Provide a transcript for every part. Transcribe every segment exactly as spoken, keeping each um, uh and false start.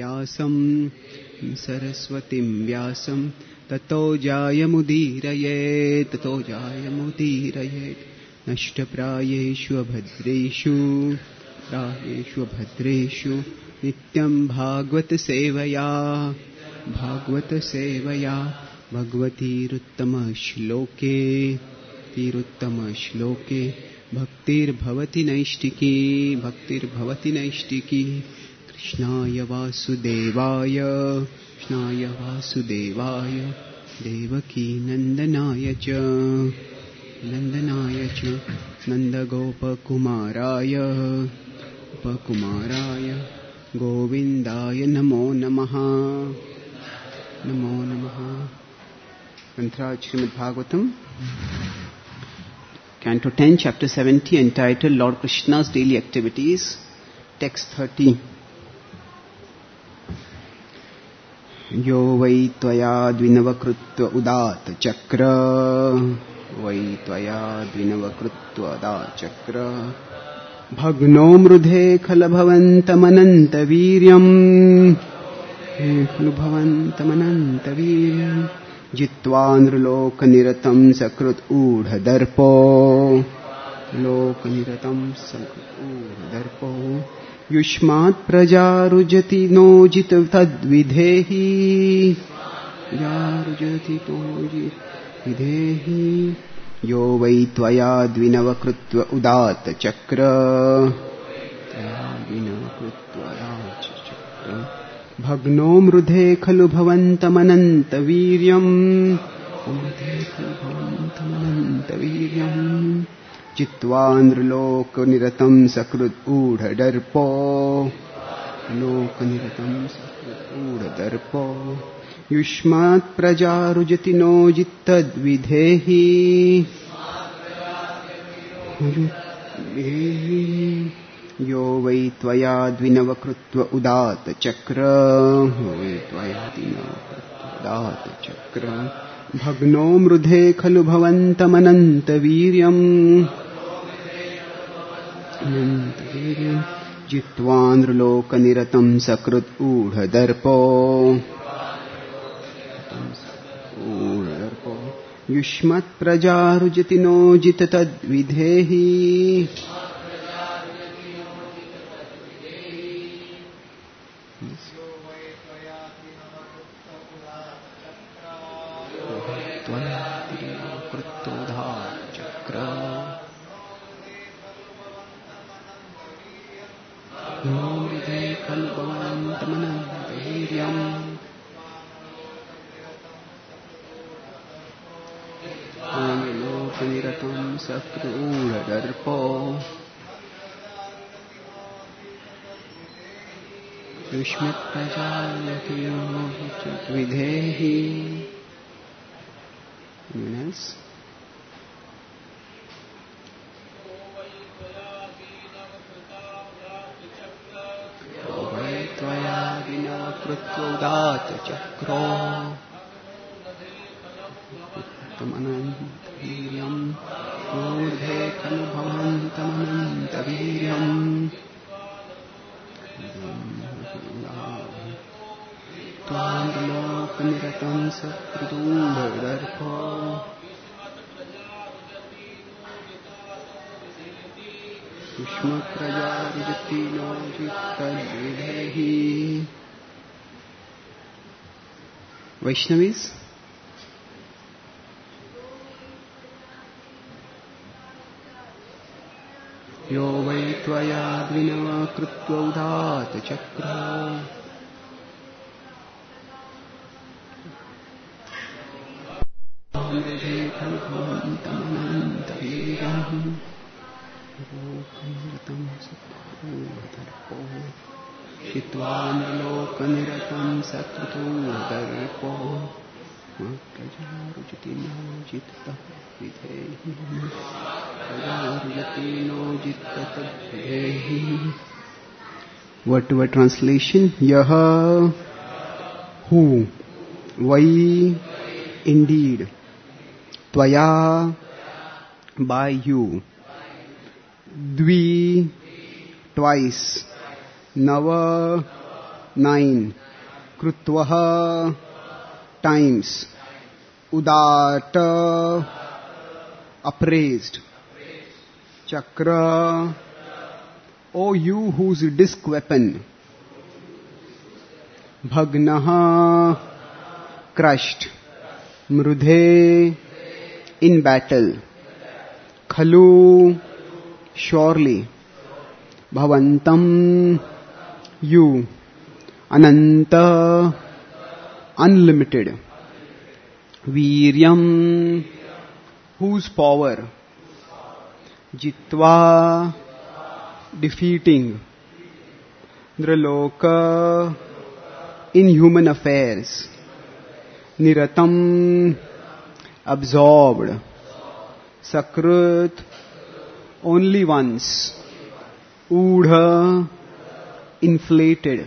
व्यासं सरस्वतीं व्यासं ततो जायमुदीरयेत् ततो जायमुदीरयेत् नष्टप्रायेषु अभद्रेषु प्रायेषु भद्रेषु नित्यं भागवत सेवया भागवत सेवया भगवतीरुत्तम श्लोके तीरुत्तम श्लोके भक्तिर्भवति नैष्टिकी भक्तिर्भवति नैष्टिकी कृष्णाय वासुदेवाय कृष्णाय वासुदेवाय देवकी नंदनाय च नंदनाय च नंदगोपकुमाराय उपकुमाराय गोविंदाय नमो नमः नमो नमः। Mantra Srimad Bhagavatam, Canto ten, Chapter seventy, entitled Lord Krishna's Daily Activities, Text thirty. Yo vai tvaya dvinavakrutva udat chakra vai tvaya dvinavakrutva udat chakra Bhagno mrudhe khalabhavantamananta viryam khalabhavantamananta viryam Jitva nrloka niratam sakrut udha darpo loka niratam sakrut udha darpo Yushmat prajarujati no jit tadvidhehi Jarujati no jit videhi Yo vai tvaya dvinavakrutva udat chakra dvinavakrutva udat chakra Bhagno mrudhe khalu bhavantamananta viryam mrudhe khalu bhavantamananta viryam Jitva nrloka niratam sakrut udha darpo loka niratam sakrut udha darpo Yushmat prajarujati no jittad videhi Yo vai tvaya dvinavakrutva udat chakra vai tvaya dvinavakrutva udat chakra Bhagno mrudhe khalu bhavantamananta viryam ananta viryam Jitva nrloka niratam sakrut udha darpo Yushmat prajarujati no jita tad videhi Yushmat prajarujati no jita videhi. Anyone else? Vai tvaya dvinavakrutva udat chakra tamananta viryam urdhe khalu bhavantamananta viryam Tvandaloka niratam sakritudha darpa Yushmat prajarujati no jittad videhi. Vaishnavis? Yo vai tvaya dvinavakrutva udat chakra Mrudhe khalu bhavantamananta viryam Lokaniratam sakrudha darpo Jitva nrloka niratam sakrudha darpo Prajarujati no jitta videhi Prajarujati no jitta videhi. Word to word translation. Yaha who vai indeed Tvaya by you Dvi twice Nava nine. Krutvaha, times. Udata, appraised. Chakra, O you whose disc weapon. Bhagnaha, crushed. Mrudhe, in battle. Khalu, surely. Bhavantam, you. Ananta, unlimited. Viryam, whose power. Jitva, defeating. Nraloka, in human affairs. Niratam, absorbed. Sakrut, only once. Udha, inflated.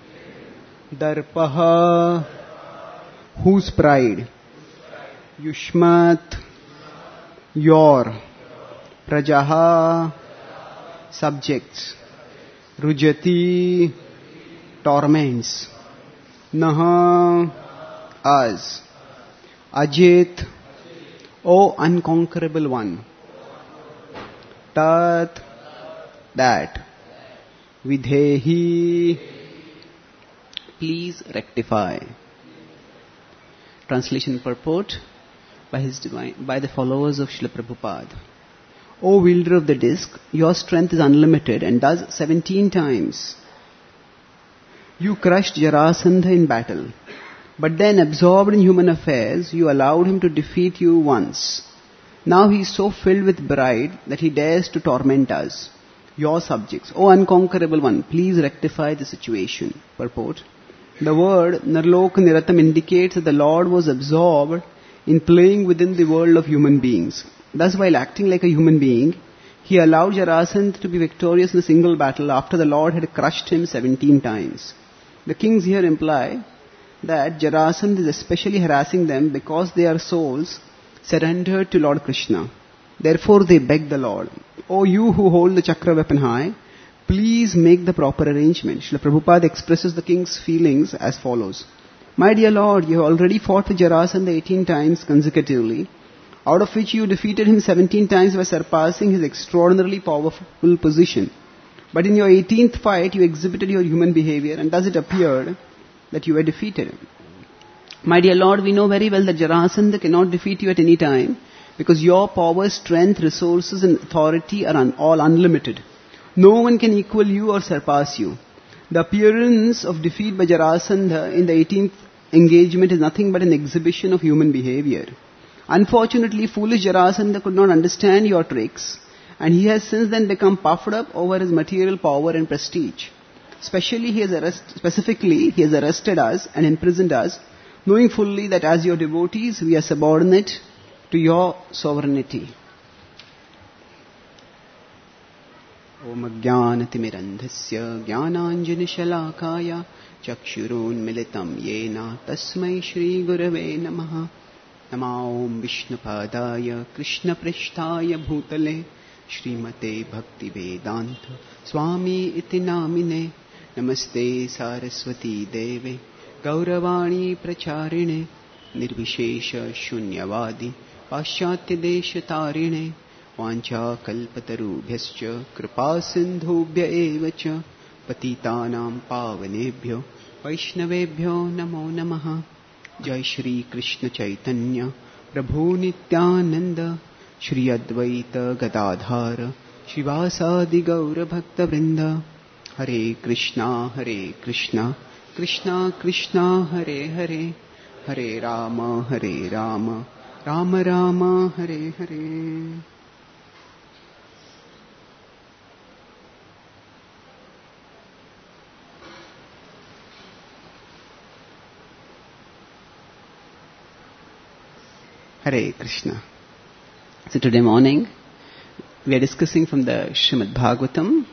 Darpaha, whose pride. Yushmat, your. Prajaha, subjects. Rujati, torments. Naha, us. Ajit, O unconquerable one. Tat, that. Vidhehi, please rectify. Translation purport by his divine, by the followers of Srila Prabhupada. O wielder of the disc, your strength is unlimited and does seventeen times. You crushed Jarasandha in battle, but then absorbed in human affairs, you allowed him to defeat you once. Now he is so filled with pride that he dares to torment us, your subjects. O unconquerable one, please rectify the situation. Purport. The word Nirlok Niratam indicates that the Lord was absorbed in playing within the world of human beings. Thus, while acting like a human being, he allowed Jarasandha to be victorious in a single battle after the Lord had crushed him seventeen times. The kings here imply that Jarasandha is especially harassing them because they are souls surrendered to Lord Krishna. Therefore they beg the Lord, O you who hold the chakra weapon high, please make the proper arrangement. Srila Prabhupada expresses the king's feelings as follows. My dear Lord, you have already fought with Jarasandha eighteen times consecutively, out of which you defeated him seventeen times by surpassing his extraordinarily powerful position. But in your eighteenth fight, you exhibited your human behavior, and thus it appeared that you were defeated. My dear Lord, we know very well that Jarasandha cannot defeat you at any time, because your power, strength, resources and authority are un- all unlimited. No one can equal you or surpass you. The appearance of defeat by Jarasandha in the eighteenth engagement is nothing but an exhibition of human behavior. Unfortunately, foolish Jarasandha could not understand your tricks, and he has since then become puffed up over his material power and prestige. Especially, he has arrest, specifically, he has arrested us and imprisoned us, knowing fully that as your devotees, we are subordinate to your sovereignty. Om Jnanatimirandhasya Jnananjanashalakaya Chakshurunmilitam Yena Tasmai Shri Gurave Namaha Namaom Vishnupadaya Krishna Prishtaya Bhutale Shrimate Bhakti Vedanta Swami Iti Namine Namaste Saraswati Deve Gauravani Pracharine Nirvishesha Shunyavadi Paschatya Desha Tarine Vancha Kalpatarubhyascha Kripa Sindhubhya Evacha Patitanam Pavanebhyo Vaishnavebhyo Namo Namaha Jai Shri Krishna Chaitanya Prabhu Nityananda Shri Advaita Gadadhara Shivasadi Gaura Bhakta Vrinda Hare Krishna Hare Krishna Krishna Krishna Hare Hare Hare Rama Hare Rama Rama Rama Hare Hare. Hare Krishna. So today morning we are discussing from the Srimad Bhagavatam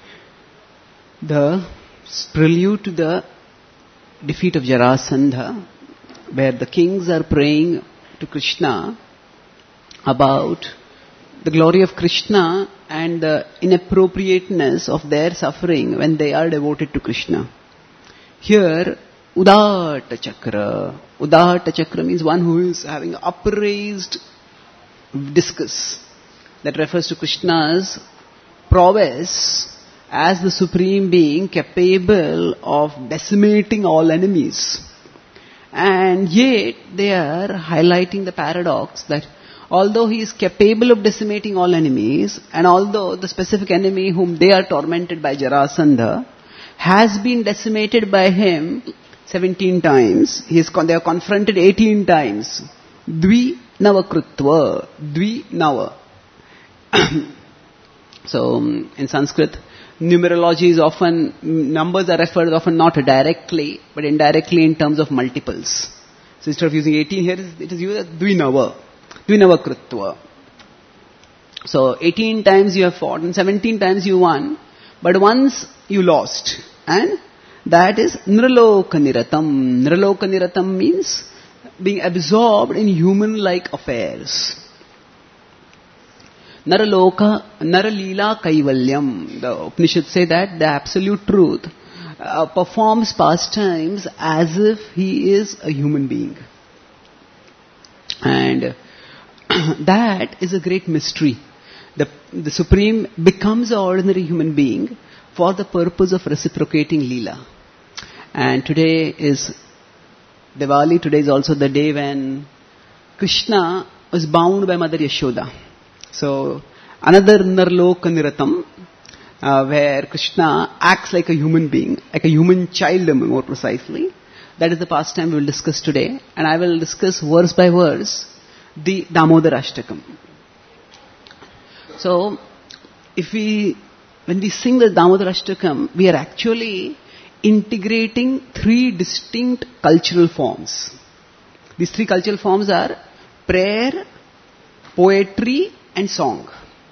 the prelude to the defeat of Jarasandha, where the kings are praying to Krishna about the glory of Krishna and the inappropriateness of their suffering when they are devoted to Krishna. Here, Udata Chakra. Udata Chakra means one who is having upraised discus. That refers to Krishna's prowess as the Supreme Being capable of decimating all enemies. And yet, they are highlighting the paradox that although he is capable of decimating all enemies, and although the specific enemy whom they are tormented by Jarasandha has been decimated by him seventeen times, he is con- they are confronted eighteen times. Dvi Nava Krutva. Dvi Nava. So, in Sanskrit, numerology is often, numbers are referred often not directly, but indirectly in terms of multiples. So instead of using eighteen here, it is used as Dvinava. Dvinava Krutva. So eighteen times you have fought and seventeen times you won, but once you lost. And that is Niraloka Niratam. Niraloka Niratam means being absorbed in human-like affairs. Naraloka, Naralila Kaivalyam. The Upanishads say that the absolute truth uh, performs pastimes as if he is a human being. And that is a great mystery. The, the Supreme becomes an ordinary human being for the purpose of reciprocating Leela. And today is Diwali. Today is also the day when Krishna was bound by Mother Yashoda. So, another Narloka Niratam, uh, where Krishna acts like a human being, like a human child more precisely. That is the pastime we will discuss today. And I will discuss verse by verse the Damodara Ashtakam. So, if we, when we sing the Damodara Ashtakam, we are actually integrating three distinct cultural forms. These three cultural forms are prayer, poetry, and song.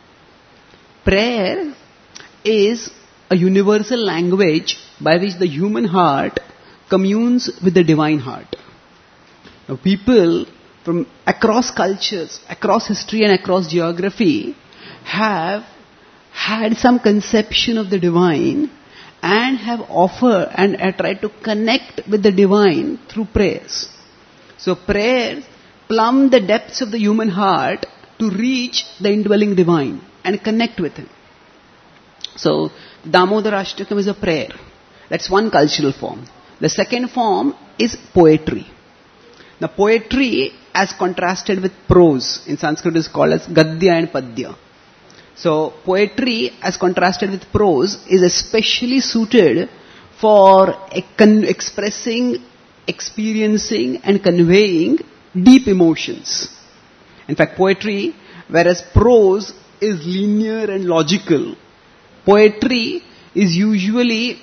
Prayer is a universal language by which the human heart communes with the divine heart. Now, people from across cultures, across history and across geography have had some conception of the divine and have offered and uh, tried to connect with the divine through prayers. So prayers plumb the depths of the human heart to reach the indwelling divine and connect with him. So, Damodara Ashtakam is a prayer. That's one cultural form. The second form is poetry. Now, poetry as contrasted with prose in Sanskrit is called as Gadya and Padya. So, poetry as contrasted with prose is especially suited for expressing, experiencing and conveying deep emotions. In fact, poetry, whereas prose is linear and logical, poetry is usually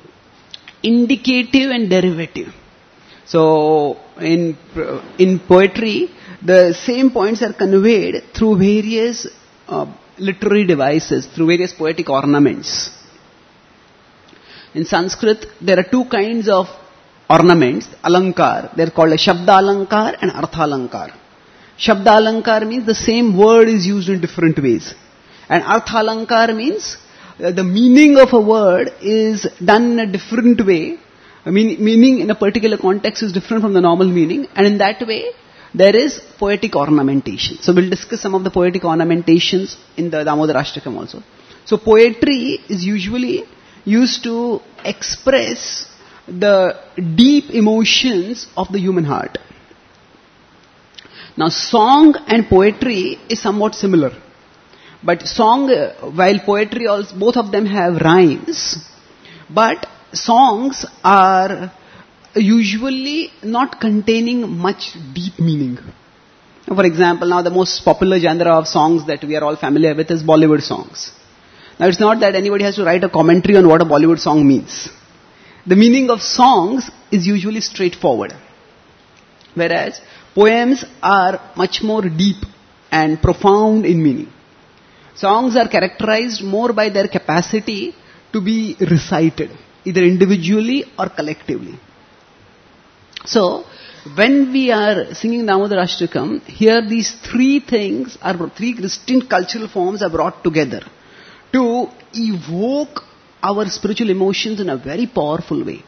indicative and derivative. So, in in poetry, the same points are conveyed through various uh, literary devices, through various poetic ornaments. In Sanskrit, there are two kinds of ornaments, alankar. They are called a Shabda Alankar and Artha Alankar. Shabda Alankar means the same word is used in different ways. And Artha Alankar means uh, the meaning of a word is done in a different way. I mean, meaning in a particular context is different from the normal meaning. And in that way, there is poetic ornamentation. So we'll discuss some of the poetic ornamentations in the Damodara Ashtakam also. So poetry is usually used to express the deep emotions of the human heart. Now, song and poetry is somewhat similar. But song, while poetry also, both of them have rhymes, but songs are usually not containing much deep meaning. For example, now the most popular genre of songs that we are all familiar with is Bollywood songs. Now, it's not that anybody has to write a commentary on what a Bollywood song means. The meaning of songs is usually straightforward. Whereas poems are much more deep and profound in meaning. Songs are characterized more by their capacity to be recited, either individually or collectively. So, when we are singing Damodara Ashtakam, here these three things are, three distinct cultural forms are brought together to evoke our spiritual emotions in a very powerful way.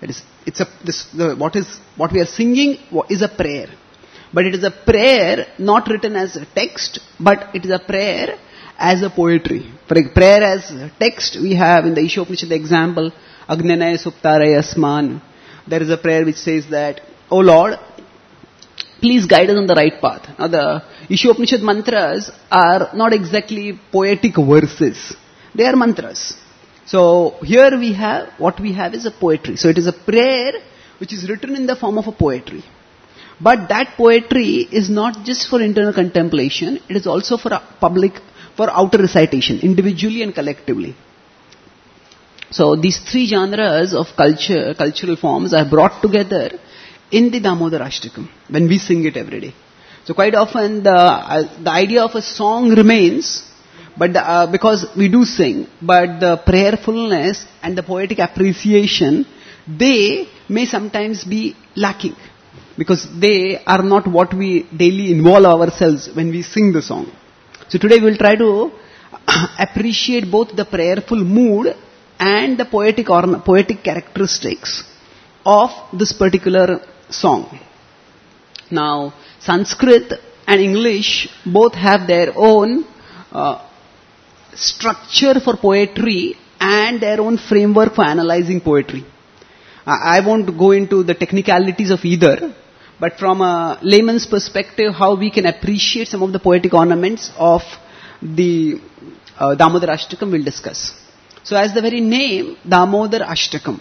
It is, it's a, this, the, what is, what we are singing is a prayer. But it is a prayer not written as a text, but it is a prayer as a poetry. For a prayer as a text, we have in the Ishopanishad the example, Agnanaya Suptaraya Asman. There is a prayer which says that, O Lord, please guide us on the right path. Now the Ishopanishad mantras are not exactly poetic verses. They are mantras. So here we have, what we have is a poetry. So it is a prayer which is written in the form of a poetry. But that poetry is not just for internal contemplation, it is also for a public, for outer recitation, individually and collectively. So these three genres of culture, cultural forms are brought together in the Damodara Ashtakam, when we sing it every day. So quite often the, uh, the idea of a song remains, but the, uh, because we do sing, but the prayerfulness and the poetic appreciation, they may sometimes be lacking. Because they are not what we daily involve ourselves when we sing the song. So today we will try to appreciate both the prayerful mood and the poetic or poetic characteristics of this particular song. Now, Sanskrit and English both have their own uh, structure for poetry and their own framework for analyzing poetry. I won't go into the technicalities of either, but from a layman's perspective, how we can appreciate some of the poetic ornaments of the uh, Damodara Ashtakam we'll discuss. So as the very name, Damodara Ashtakam.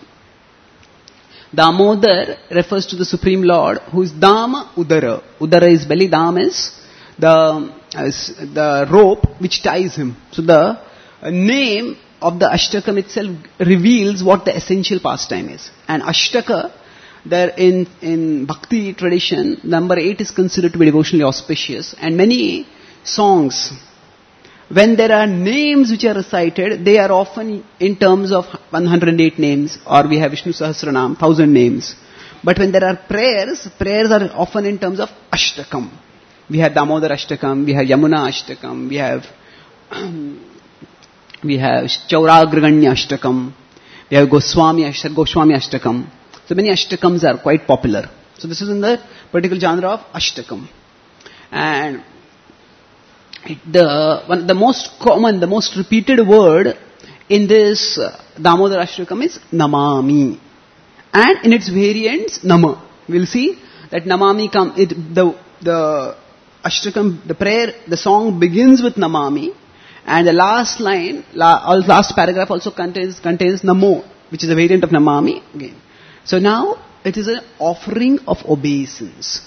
Damodar refers to the Supreme Lord, who is Dama Udara. Udara is belly, Dam is the, uh, the rope which ties him. So the uh, name of the Ashtakam itself reveals what the essential pastime is. And Ashtaka, there in, in Bhakti tradition, number eight is considered to be devotionally auspicious. And many songs, when there are names which are recited, they are often in terms of one hundred eight names, or we have Vishnu Sahasranam, thousand names. But when there are prayers, prayers are often in terms of Ashtakam. We have Damodara Ashtakam, we have Yamuna Ashtakam, we have we have Chauragraganya Ashtakam, we have Goswami Ashtakam, Goswami Ashtakam. So many Ashtakams are quite popular. So this is in the particular genre of Ashtakam. And it, the one, the most common, the most repeated word in this uh, Damodara Ashtakam is Namami. And in its variants, Nama. We'll see that Namami come, it, the, the Ashtakam, the prayer, the song begins with Namami. And the last line, la, last paragraph also contains, contains Namo, which is a variant of Namami again. So now, it is an offering of obeisance.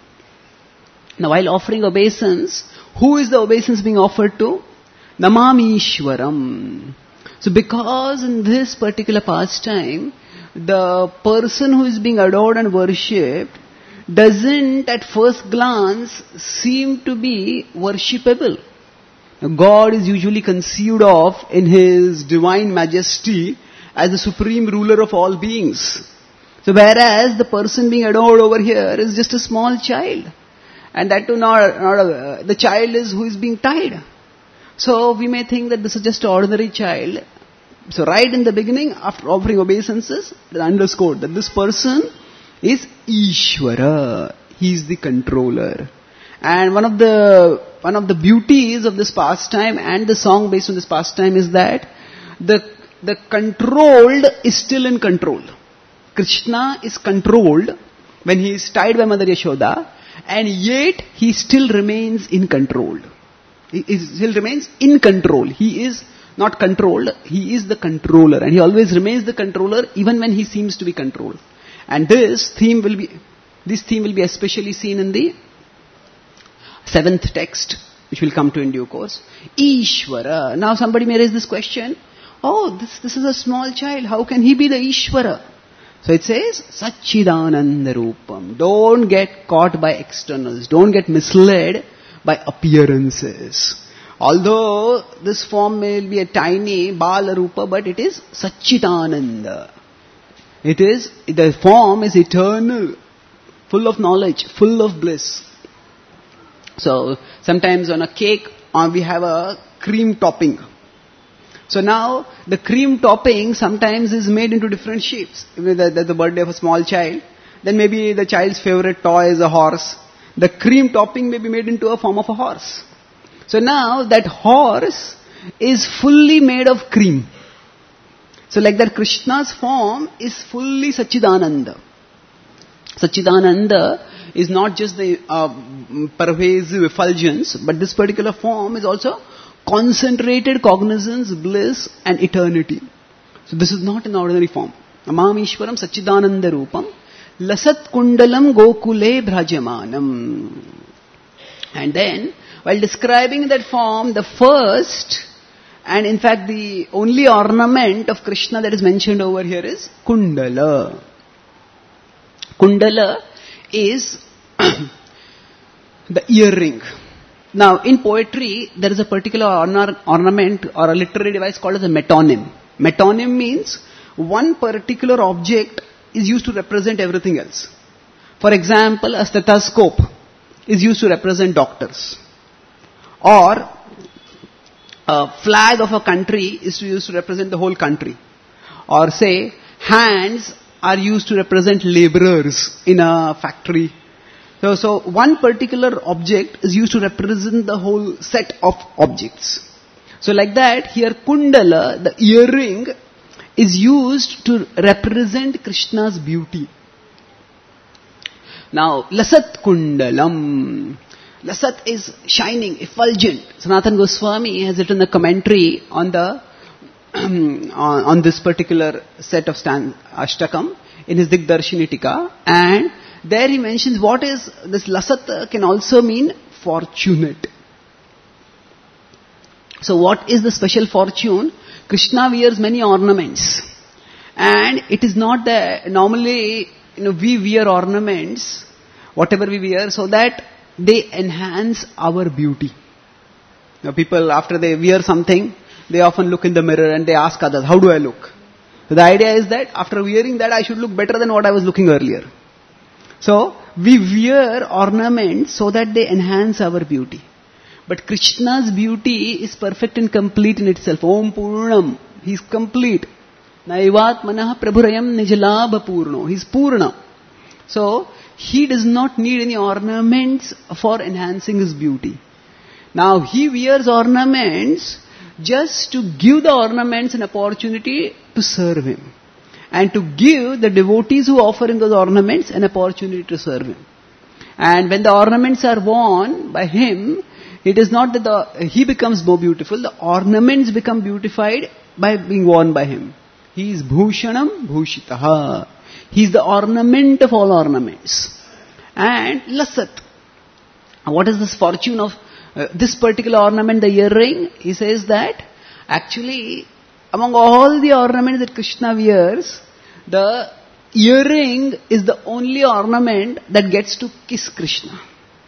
Now while offering obeisance, who is the obeisance being offered to? Namami Ishwaram. So because in this particular pastime, the person who is being adored and worshipped doesn't at first glance seem to be worshipable. God is usually conceived of in His divine majesty as the supreme ruler of all beings. So whereas the person being adored over here is just a small child. And that too not, not a, the child is who is being tied. So we may think that this is just an ordinary child. So right in the beginning, after offering obeisances, it is underscored that this person is Ishvara. He is the controller. And one of the one of the beauties of this pastime and the song based on this pastime is that the the controlled is still in control. Krishna is controlled when he is tied by Mother Yashoda, and yet he still remains in control. He, he still remains in control. He is not controlled, he is the controller, and he always remains the controller even when he seems to be controlled. And this theme will be this theme will be especially seen in the seventh text, which we'll come to in due course. Ishvara. Now somebody may raise this question, oh, this, this is a small child, how can he be the Ishvara? So it says, Satchidananda Rupam. Don't get caught by externals. Don't get misled by appearances. Although this form may be a tiny Bala Rupa, but it is Satchidananda. It is, the form is eternal, full of knowledge, full of bliss. So sometimes on a cake, uh, we have a cream topping. So now the cream topping sometimes is made into different shapes. If that's the birthday of a small child, then maybe the child's favorite toy is a horse. The cream topping may be made into a form of a horse. So now that horse is fully made of cream. So like that Krishna's form is fully Satchidananda. Satchidananda is not just the uh, pervasive effulgence, but this particular form is also concentrated cognizance, bliss and eternity. So this is not an ordinary form. Amamishwaram Satchidananda Rupam Lasat Kundalam Gokule Bhrajamanam. And then, while describing that form, the first and in fact the only ornament of Krishna that is mentioned over here is Kundala. Kundala is the earring. Now, in poetry, there is a particular orna- ornament or a literary device called as a metonym. Metonym means one particular object is used to represent everything else. For example, a stethoscope is used to represent doctors. Or a flag of a country is used to represent the whole country. Or say, hands are used to represent laborers in a factory. So, so one particular object is used to represent the whole set of objects. So like that, here Kundala, the earring, is used to represent Krishna's beauty. Now, Lasat Kundalam. Lasat is shining, effulgent. Sanatana Goswami has written a commentary on the on, on this particular set of stand, Ashtakam in his Digdarshini Tika, and there he mentions what is this Lasat can also mean fortunate. So what is the special fortune? Krishna wears many ornaments, and it is not that normally you know we wear ornaments, whatever we wear, so that they enhance our beauty. Now people, after they wear something, they often look in the mirror and they ask others, how do I look? So the idea is that after wearing that, I should look better than what I was looking earlier. So we wear ornaments so that they enhance our beauty. But Krishna's beauty is perfect and complete in itself. Om Purnam. He is complete. Naivat Manaha Prabhurayam Nijalabha Purno. He is Purna. So he does not need any ornaments for enhancing his beauty. Now he wears ornaments just to give the ornaments an opportunity to serve him. And to give the devotees who offer him those ornaments an opportunity to serve him. And when the ornaments are worn by him, it is not that the, he becomes more beautiful, the ornaments become beautified by being worn by him. He is Bhushanam Bhushitaha. He is the ornament of all ornaments. And Lasat. What is this fortune of uh, this particular ornament, the earring? He says that actually among all the ornaments that Krishna wears, the earring is the only ornament that gets to kiss Krishna.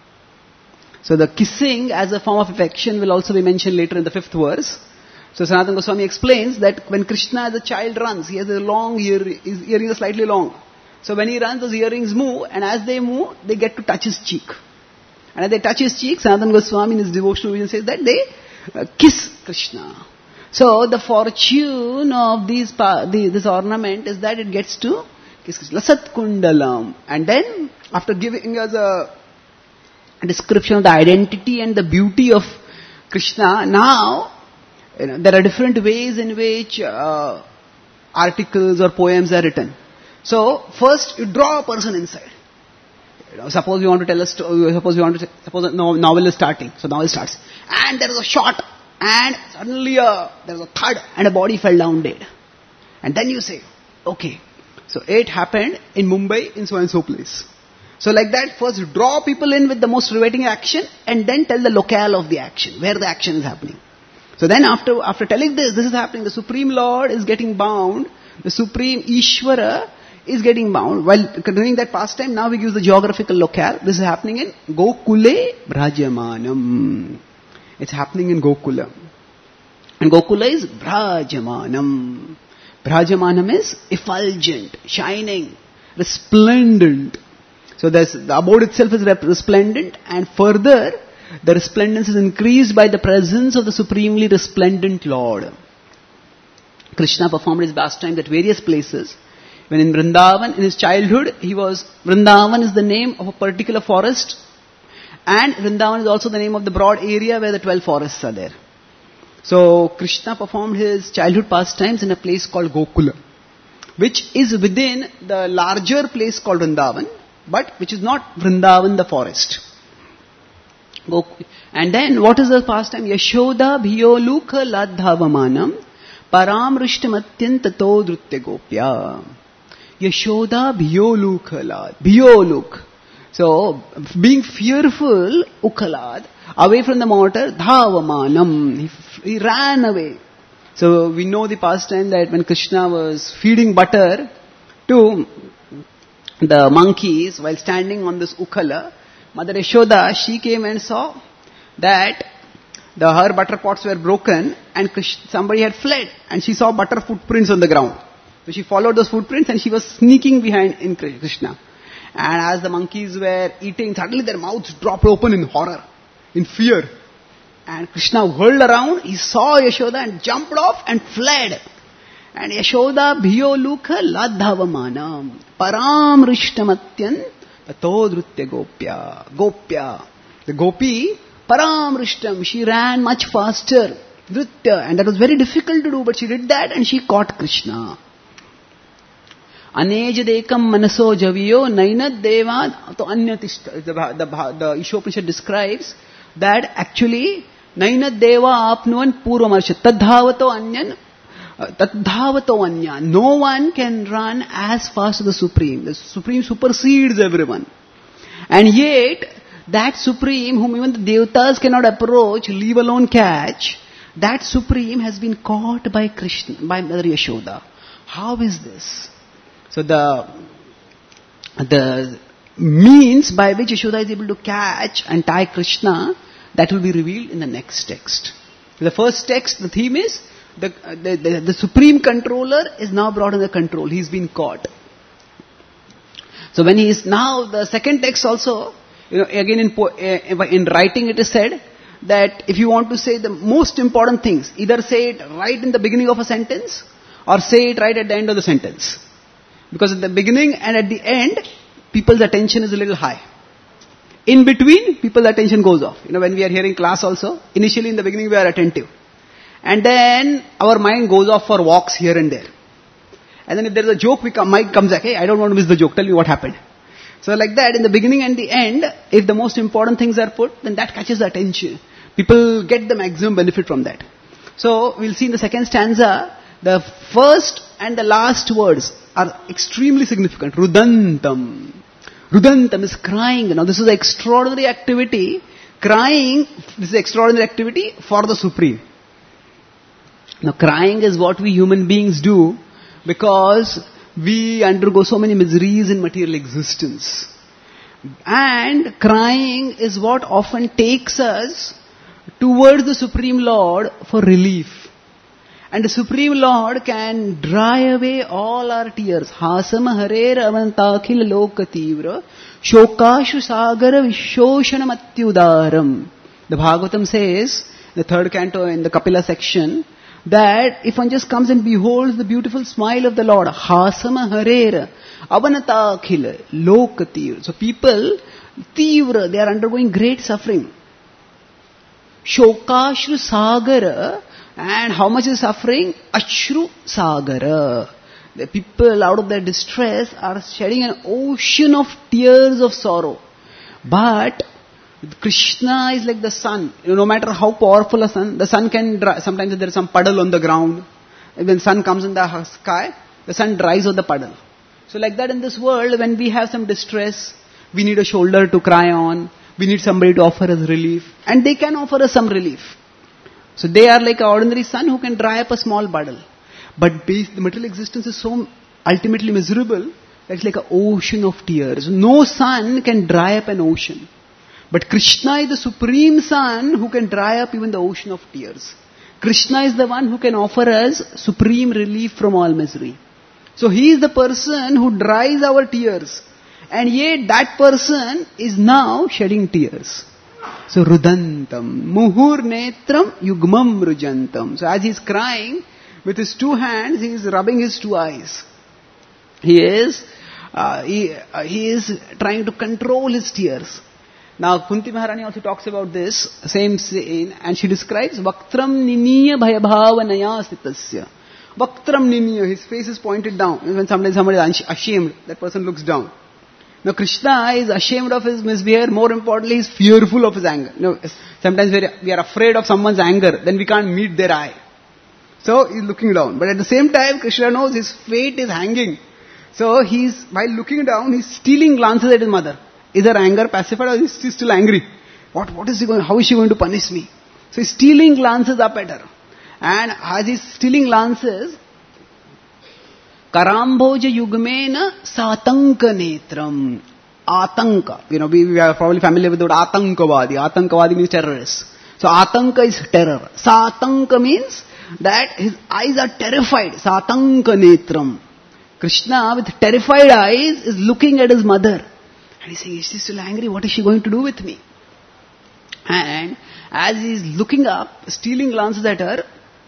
So the kissing as a form of affection will also be mentioned later in the fifth verse. So Sanatana Goswami explains that when Krishna as a child runs, he has a long ear, his earrings are slightly long. So when he runs, those earrings move, and as they move, they get to touch his cheek. And as they touch his cheek, Sanatana Goswami in his devotional vision says that they uh, kiss Krishna. So the fortune of these the, this ornament is that it gets to kiss Krishna. Lasat Kundalam. And then, after giving us a description of the identity and the beauty of Krishna, now you know, there are different ways in which uh, articles or poems are written. So first you draw a person inside. You know, suppose you want to tell a story, suppose you want to suppose a novel is starting. So novel starts, and there is a shot, and suddenly a, there is a thud, and a body fell down dead. And then you say, okay, so it happened in Mumbai in so and so place. So like that, first draw people in with the most riveting action, and then tell the locale of the action, where the action is happening. So then after after telling this, this is happening, the Supreme Lord is getting bound, the Supreme Ishvara is getting bound. While doing that pastime, now we use the geographical locale. This is happening in Gokule Bhrajamanam. It's happening in Gokula. And Gokula is Bhrajamanam. Bhrajamanam is effulgent, shining, resplendent. So there's, the abode itself is resplendent, and further the resplendence is increased by the presence of the supremely resplendent Lord. Krishna performed his pastimes at various places. When in Vrindavan, in his childhood, he was, Vrindavan is the name of a particular forest, and Vrindavan is also the name of the broad area where the twelve forests are there. So, Krishna performed his childhood pastimes in a place called Gokula, which is within the larger place called Vrindavan, but which is not Vrindavan the forest. And then, what is the pastime? Yashoda bhiyolukha ladhavamanam paramrishtamatyan tato drutya gopya. Yashoda bhiyolukha lad. Bhiyoluk. So, being fearful, ukhalad, away from the mortar, dhavamanam. He, he ran away. So, we know the pastime that when Krishna was feeding butter to the monkeys while standing on this ukhala, Mother Yashoda, she came and saw that the her butter pots were broken and Krishna, somebody had fled, and she saw butter footprints on the ground. So she followed those footprints and she was sneaking behind in Krishna. And as the monkeys were eating, suddenly their mouths dropped open in horror, in fear. And Krishna whirled around, he saw Yashoda and jumped off and fled. And Yashoda bhiyolukha ladhavamanam param rishtamatyan tato drutya gopya. Gopya. The gopi, param rishtam, she ran much faster. Drutya. And that was very difficult to do, but she did that and she caught Krishna. Anejadekam manaso javiyo nainad devad to anyatishta. The, the, the Ishopanishad describes that actually nainad deva apnuan purvamarsha tadhavato anyan tadhavato anya. No one can run as fast as the Supreme. The Supreme supersedes everyone. And yet, that Supreme whom even the Devatas cannot approach, leave alone catch, that Supreme has been caught by Krishna, by Mother Yashoda. How is this? So the, the means by which Yashoda is able to catch and tie Krishna, that will be revealed in the next text. The first text, the theme is, the, the, the, the Supreme Controller is now brought under control. He's been caught. So when he is now, the second text also, you know, again in, in writing it is said, that if you want to say the most important things, either say it right in the beginning of a sentence, or say it right at the end of the sentence. Because at the beginning and at the end, people's attention is a little high. In between, people's attention goes off. You know, when we are hearing class also, initially in the beginning we are attentive. And then our mind goes off for walks here and there. And then if there is a joke, we come, mind comes back, hey, I don't want to miss the joke, tell me what happened. So like that, in the beginning and the end, if the most important things are put, then that catches the attention. People get the maximum benefit from that. So, we'll see in the second stanza, the first and the last words are extremely significant. Rudantam. Rudantam is crying. Now this is an extraordinary activity. Crying, this is extraordinary activity for the Supreme. Now crying is what we human beings do because we undergo so many miseries in material existence. And crying is what often takes us towards the Supreme Lord for relief. And the Supreme Lord can dry away all our tears. Hasama harer avantakhil lokativra shokashu sagara vishoshanam atyudaram. The Bhagavatam says, the third canto in the Kapila section, that if one just comes and beholds the beautiful smile of the Lord, Hasama harer avanatakhil lokativra. So people, tivra, they are undergoing great suffering. Shokashru sagara. And how much is suffering? Ashru sagara. The people out of their distress are shedding an ocean of tears of sorrow. But Krishna is like the sun. You know, no matter how powerful a sun, the sun can dry. Sometimes there is some puddle on the ground. And when sun comes in the sky, the sun dries on the puddle. So like that in this world, when we have some distress, we need a shoulder to cry on. We need somebody to offer us relief. And they can offer us some relief. So they are like an ordinary sun who can dry up a small puddle. But base, the material existence is so ultimately miserable that it's like an ocean of tears. No sun can dry up an ocean. But Krishna is the supreme sun who can dry up even the ocean of tears. Krishna is the one who can offer us supreme relief from all misery. So he is the person who dries our tears. And yet that person is now shedding tears. So rudantam, muhur netram yugmam rujantam. So as he is crying, with his two hands, he is rubbing his two eyes. He is, uh, he, uh, he is trying to control his tears. Now, Kunti Maharani also talks about this, same scene, and she describes Vaktram Niniya Bhayabhavanaya Sitasya. Vaktram Niniya, his face is pointed down. When somebody, somebody is ashamed, that person looks down. Now, Krishna is ashamed of his misbehavior, more importantly, he is fearful of his anger. You know, sometimes we are afraid of someone's anger, then we can't meet their eye. So, he is looking down. But at the same time, Krishna knows his fate is hanging. So, he is, while looking down, he is stealing glances at his mother. Is her anger pacified or is she still angry? What, what is he going, how is she going to punish me? So he's stealing glances up at her. And as he's stealing glances, Karamboja Yugmena Satanka Netram. Atanka. You know, we, we are probably familiar with the word Atankavadi. Atankavadi means terrorist. So Atanka is terror. Satanka means that his eyes are terrified. Satanka Netram. Krishna with terrified eyes is looking at his mother. And he's saying, is she still angry? What is she going to do with me? And as he's looking up, stealing glances at her,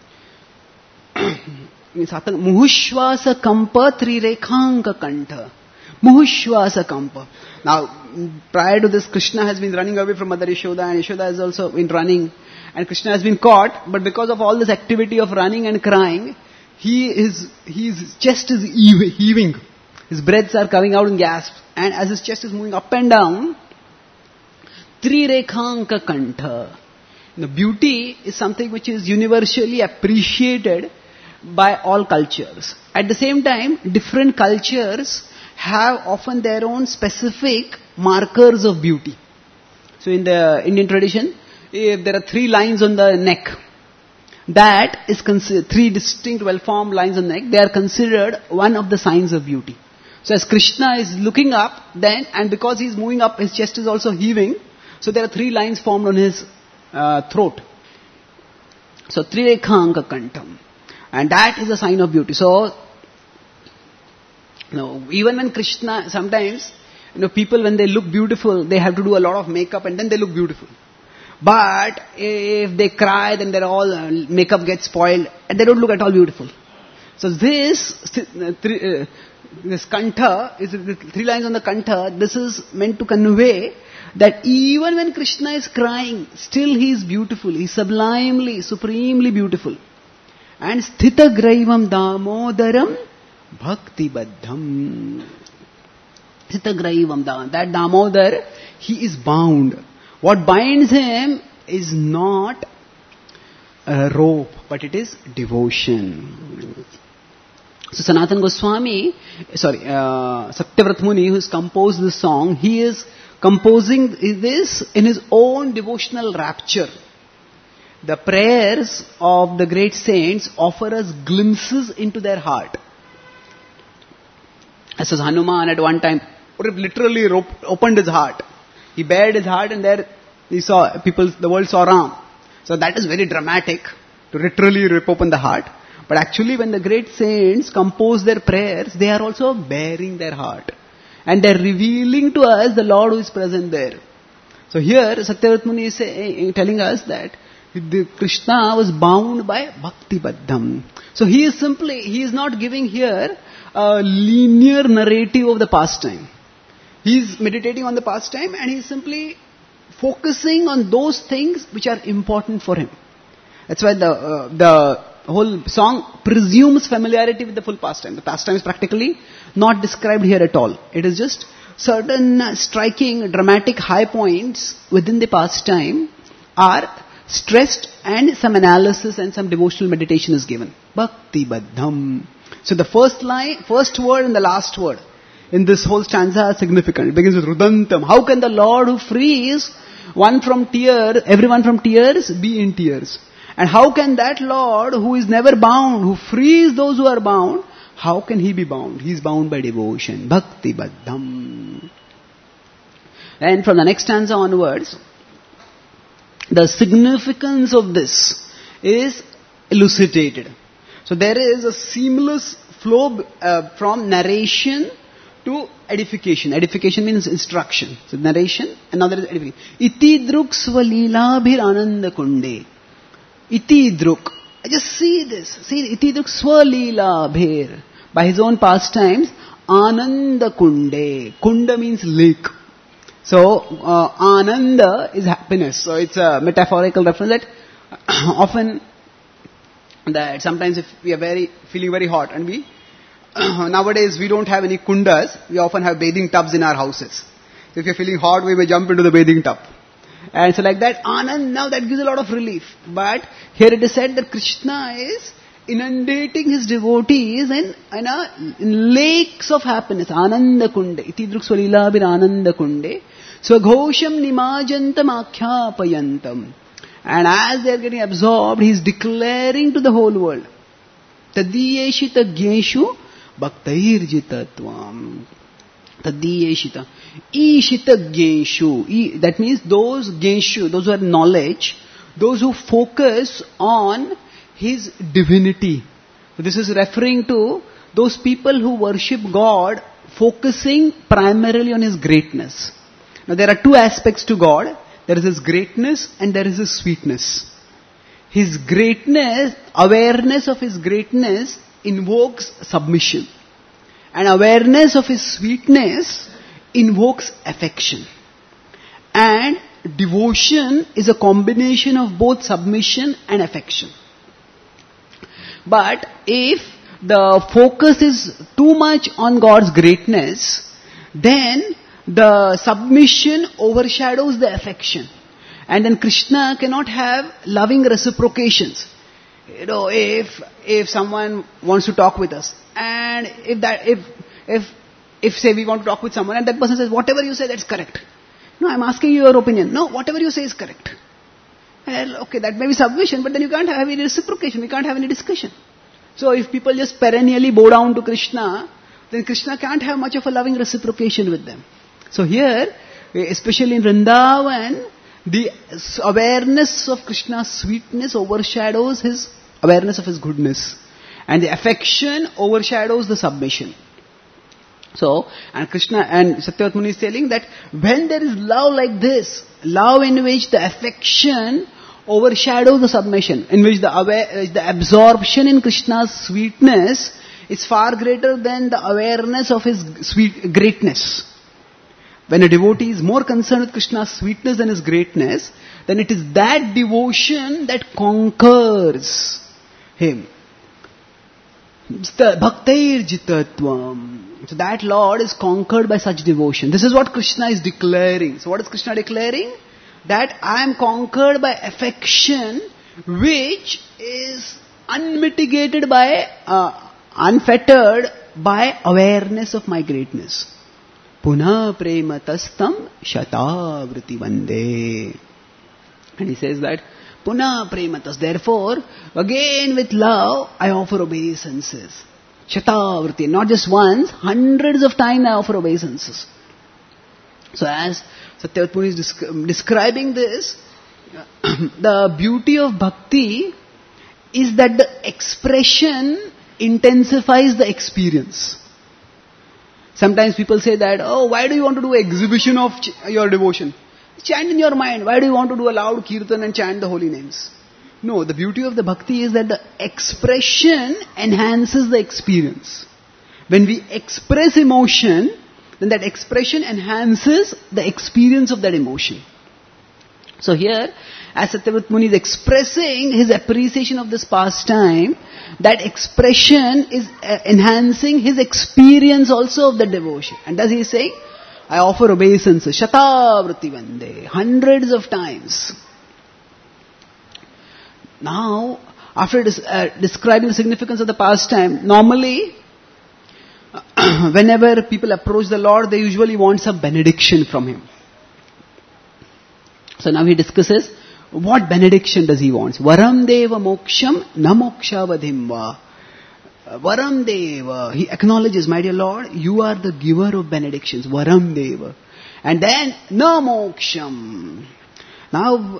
Muhushvasa Kampa Trirekhanka Kantha. Muhushvasa Kampa. Now, prior to this, Krishna has been running away from Mother Yashoda, and Yashoda has also been running. And Krishna has been caught, but because of all this activity of running and crying, he is, his chest is heaving. His breaths are coming out in gasps. And as his chest is moving up and down, Trirekhanka Kantha. The beauty is something which is universally appreciated by all cultures. At the same time, different cultures have often their own specific markers of beauty. So in the Indian tradition, if there are three lines on the neck, that is considered, three distinct well-formed lines on the neck, they are considered one of the signs of beauty. So as Krishna is looking up, then, and because he is moving up, his chest is also heaving, so there are three lines formed on his uh, throat. So, Trirekhanka Kantam. And that is a sign of beauty. So, you know, even when Krishna, sometimes, you know, people when they look beautiful, they have to do a lot of makeup and then they look beautiful. But if they cry, then they're all, uh, makeup gets spoiled and they don't look at all beautiful. So this, uh, three, uh, this kantha, is the three lines on the kantha, this is meant to convey that even when Krishna is crying, still he is beautiful. He is sublimely, supremely beautiful. And sthita graivam damodaram bhakti baddham. Sthita graivam damodaram. That Damodar, he is bound. What binds him is not a rope, but it is devotion. So Sanatana Goswami, sorry, uh, Satyavrat Muni, who has composed this song, he is composing this in his own devotional rapture. The prayers of the great saints offer us glimpses into their heart. As Hanuman at one time literally opened his heart. He bared his heart and there he saw people, the world saw Ram. So that is very dramatic, to literally rip open the heart. But actually when the great saints compose their prayers, they are also baring their heart. And they are revealing to us the Lord who is present there. So here Satyavrat Muni is saying, telling us that the Krishna was bound by Bhakti Baddham. So he is simply, he is not giving here a linear narrative of the pastime. He is meditating on the pastime and he is simply focusing on those things which are important for him. That's why the uh, the whole song presumes familiarity with the full pastime. The pastime is practically not described here at all. It is just certain striking, dramatic high points within the pastime are stressed and some analysis and some devotional meditation is given. Bhakti Baddham. So the first line, first word and the last word in this whole stanza are significant. It begins with Rudantam. How can the Lord who frees one from tears, everyone from tears, be in tears? And how can that Lord who is never bound, who frees those who are bound, how can he be bound? He is bound by devotion. Bhakti Baddham. And from the next stanza onwards, the significance of this is elucidated. So there is a seamless flow uh, from narration to edification. Edification means instruction. So narration, another is edification. Iti druk svalila bhir ananda kunde. Iti druk. Just see this. See, iti duk swalila bher. By his own pastimes, Ananda Kunde. Kunda means lake. So, uh, Ananda is happiness. So, it's a metaphorical reference that often, that sometimes if we are very, feeling very hot and we, nowadays we don't have any kundas, we often have bathing tubs in our houses. So if you're feeling hot, we may jump into the bathing tub. And so like that, Anand, now that gives a lot of relief. But here it is said that Krishna is inundating his devotees in, in, a, in lakes of happiness. Ananda Kunde. Iti druk swalila bir Ananda Kunde. Swaghosham nimajantam akhyapayantam. And as they are getting absorbed, he is declaring to the whole world. Tadiyeshita gyeshu bhaktairjitatvam. Tadiyeshita. Ishita gyeshu. That means those gyeshu, those who have knowledge, those who focus on his divinity. So this is referring to those people who worship God focusing primarily on his greatness. Now there are two aspects to God. There is his greatness and there is his sweetness. His greatness, awareness of his greatness invokes submission. And awareness of his sweetness invokes affection. And devotion is a combination of both submission and affection. But if the focus is too much on God's greatness, then the submission overshadows the affection. And then Krishna cannot have loving reciprocations. You know, if if someone wants to talk with us, and if that if if if say we want to talk with someone, and that person says, whatever you say, that's correct. No, I'm asking you your opinion. No, whatever you say is correct. Well, okay, that may be submission, but then you can't have any reciprocation. We can't have any discussion. So if people just perennially bow down to Krishna, then Krishna can't have much of a loving reciprocation with them. So here, especially in Vrindavan, the awareness of Krishna's sweetness overshadows his awareness of his goodness. And the affection overshadows the submission. So, and Krishna and Satyavat Muni is telling that when there is love like this, love in which the affection overshadows the submission, in which the aware, the absorption in Krishna's sweetness is far greater than the awareness of his sweet greatness. When a devotee is more concerned with Krishna's sweetness than his greatness, then it is that devotion that conquers him. It's the bhaktair jitatvam. So that Lord is conquered by such devotion. This is what Krishna is declaring. So what is Krishna declaring? That I am conquered by affection which is unmitigated by, uh, unfettered by awareness of my greatness. Puna prematastam shatavriti vande. And he says that, Puna prematas. Therefore, again with love, I offer obeisances. Shatavriti. Not just once, hundreds of times I offer obeisances. So as Satyavat Muni is descri- describing this, the beauty of bhakti is that the expression intensifies the experience. Sometimes people say that, oh, why do you want to do an exhibition of ch- your devotion? Chant in your mind. Why do you want to do a loud kirtan and chant the holy names? No, the beauty of the bhakti is that the expression enhances the experience. When we express emotion, then that expression enhances the experience of that emotion. So here, as Satyavat Muni is expressing his appreciation of this pastime, that expression is uh, enhancing his experience also of the devotion. And thus he is saying, I offer obeisances, shatavriti vande, hundreds of times. Now, after dis- uh, describing the significance of the pastime, normally, whenever people approach the Lord, they usually want some benediction from him. So now he discusses, what benediction does he want? Varam deva moksham na mokshavadhim va. Varam deva. He acknowledges, my dear Lord, you are the giver of benedictions. Varam deva. And then, na moksham. Now,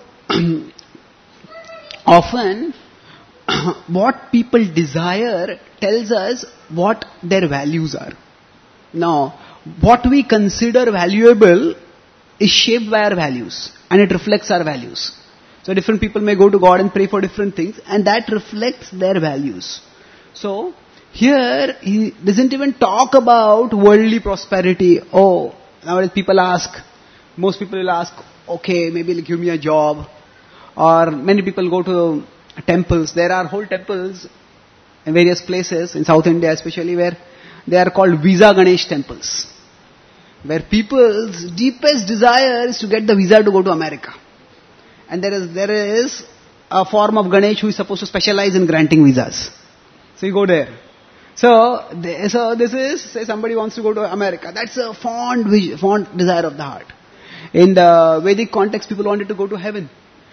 often, what people desire tells us what their values are. Now, what we consider valuable is shaped by our values and it reflects our values. So different people may go to God and pray for different things, and that reflects their values. So here he doesn't even talk about worldly prosperity. Oh, nowadays people ask, most people will ask, okay, maybe give me a job. Or many people go to temples. There are whole temples in various places, in South India especially, where they are called Visa Ganesh temples. Where people's deepest desire is to get the visa to go to America. And there is there is a form of Ganesh who is supposed to specialize in granting visas. So you go there. So, they, so this is, say somebody wants to go to America. That's a fond, vision, fond desire of the heart. In the Vedic context, people wanted to go to heaven.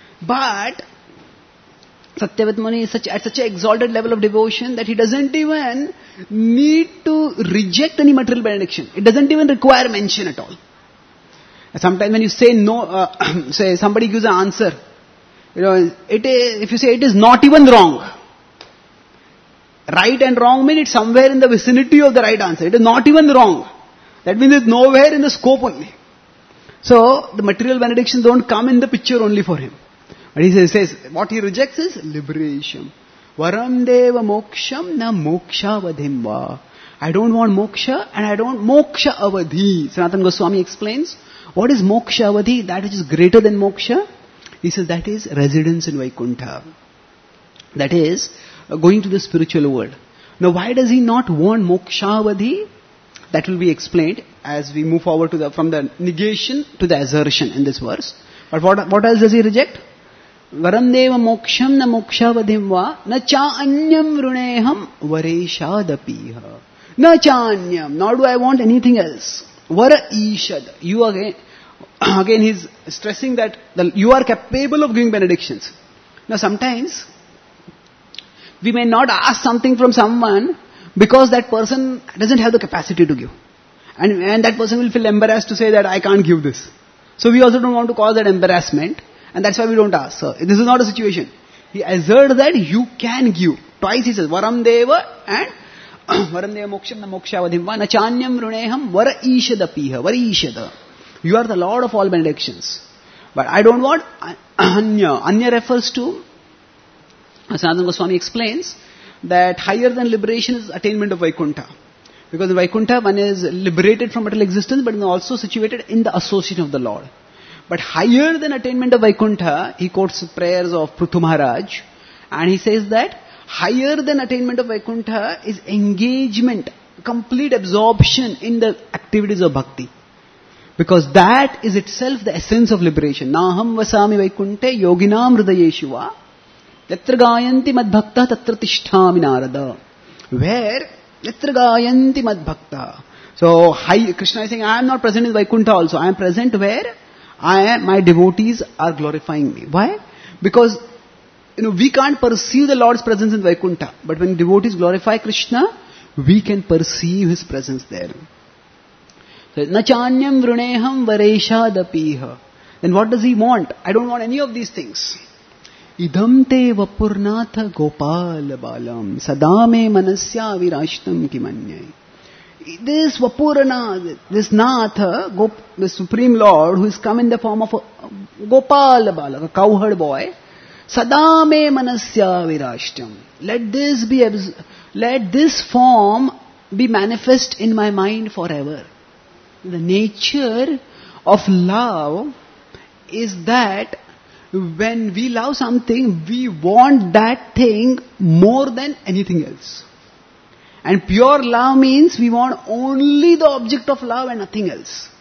But Satyavat Muni is such, at such an exalted level of devotion that he doesn't even need to reject any material benediction. It doesn't even require mention at all. Sometimes when you say no, uh, say somebody gives an answer, you know, it is, if you say it is not even wrong, right and wrong mean it's somewhere in the vicinity of the right answer. It is not even wrong. That means it's nowhere in the scope only. So the material benedictions don't come in the picture only for him. But he says, says what he rejects is liberation. Varam deva moksham na moksha vadhimva. I don't want moksha and I don't moksha avadhi. Sanatana Goswami explains, what is moksha avadhi? That which is greater than moksha. He says that is residence in Vaikuntha. That is uh, going to the spiritual world. Now why does he not want moksha avadhi? That will be explained as we move forward to the, from the negation to the assertion in this verse. But what, what else does he reject? Varam deva moksham na mokshavadhim va na cha anyam vruneham vareshadapiha. Na cha anyam. Nor do I want anything else. Vara ishad. You again, again he's stressing that the, you are capable of giving benedictions. Now sometimes we may not ask something from someone because that person doesn't have the capacity to give. And, and that person will feel embarrassed to say that I can't give this. So we also don't want to cause that embarrassment. And that's why we don't ask. So this is not a situation. He asserts that you can give. Twice he says, Varam Deva and Varam Deva Moksham na Mokshavadhimva na Chanyam Runeham Vara Ishadapiha. Vara Ishada. You are the Lord of all benedictions. But I don't want Anya. Anya refers to, as Sanatana Goswami explains, that higher than liberation is attainment of Vaikuntha. Because in Vaikuntha one is liberated from material existence but is also situated in the association of the Lord. But higher than attainment of Vaikuntha, he quotes prayers of Prithu Maharaj, and he says that higher than attainment of Vaikuntha is engagement, complete absorption in the activities of bhakti. Because that is itself the essence of liberation. Naham vasami Vaikunte yoginam hridayeshu va yatra gayanti mad bhakta tatra tishtami narada. Where yatra gayanti mad bhakta. So high, Krishna is saying, I am not present in Vaikuntha also. I am present where I am, my devotees are glorifying me. Why? Because, you know, we can't perceive the Lord's presence in Vaikuntha. But when devotees glorify Krishna, we can perceive His presence there. So, Nachanyam vruneham vareshadapiha. Then what does he want? I don't want any of these things. Idam te vapurnatha gopal balam sadame manasya virashtam kimanyai. This Vapurana, this Natha, Gop, the Supreme Lord, who is come in the form of a Gopal Balak, a cowherd boy, Sadame Manasya Virashtam. Let this be, let this form be manifest in my mind forever. The nature of love is that when we love something, we want that thing more than anything else. And pure love means we want only the object of love and nothing else.